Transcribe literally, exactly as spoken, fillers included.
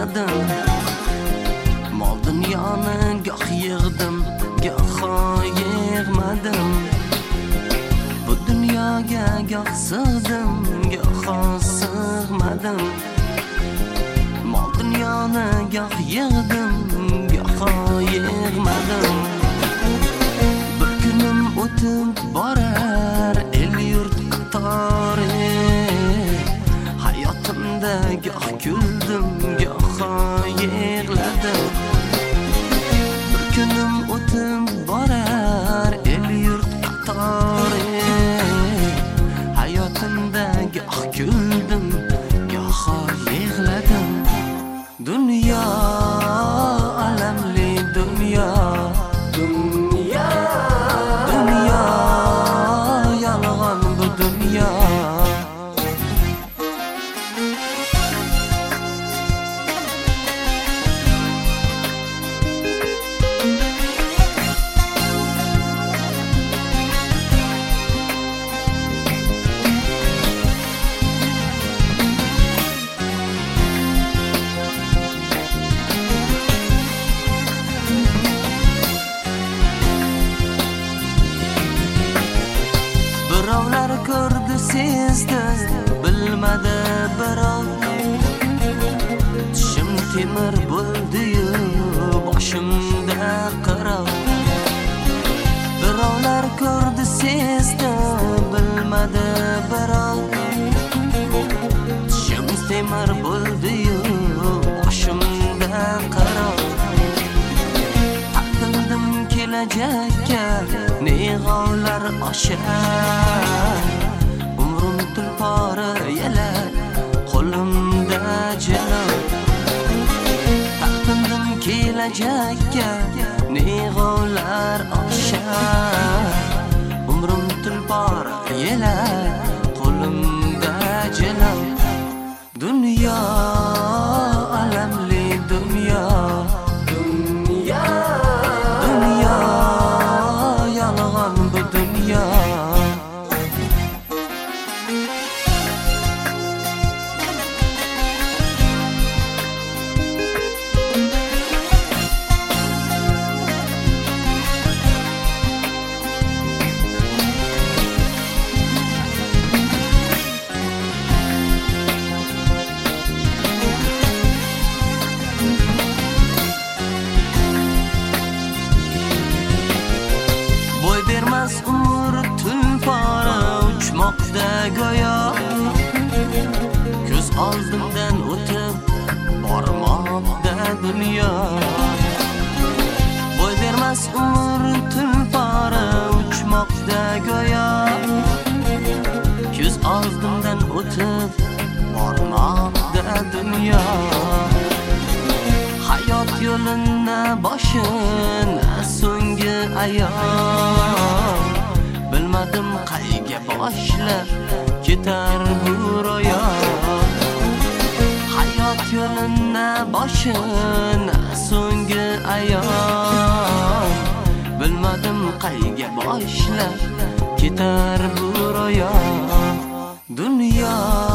yig'madim. Mol dunyoni goh yig'dim, goh yig'madim. Bu dunyoga goh sig'dim, goh sig'madim. Mol dunyoni goh yig'dim, goh yig'madim. Bir kunim o'tib borar el yurt qatori. Hayotimda goh kuldim, goh yig'ladim. Bir kunim o'tib borar el yurt qatori. Hayotimda goh kuldim, goh yig'ladim. Dunyo alamli dunyo, dunyo, dunyo yolg'on bu dunyo. Birovlar ko'rdi, sezdi, bilmadi birov. Tishim temir bo'ldi-yu, boshimda qirov. Birovlar ko'rdi, sezdi, bilmadi birov. Tishim temir bo'ldi-yu, boshimda qirov. Taqildim kelajakka, ne g'ovlar oshar. Umrim tulpori yelar, qo'limda jilov. Taqindim kelajakka, ne g'ovlar oshar. Umrim tulpori yelar, qo'limda jilov. Dunyo alamli dunyo, dunyo, dunyo yolg'on bu dunyo. Boy bermas umr tulpori uchmoqda go'yo. Ko'z oldimdan o'tib bormoqda dunyo. Boy bermas umr tulpori uchmoqda go'yo. Ko'z oldimdan o'tib bormoqda dunyo. Hayot yo'lini boshini so'nggi ayol. Bilmadim qayga boshlab ketar bu ro'yol. Hayot yo'lini boshini so'nggi ayol. Bilmadim qayga boshlab ketar bu ro'yol. Dunyo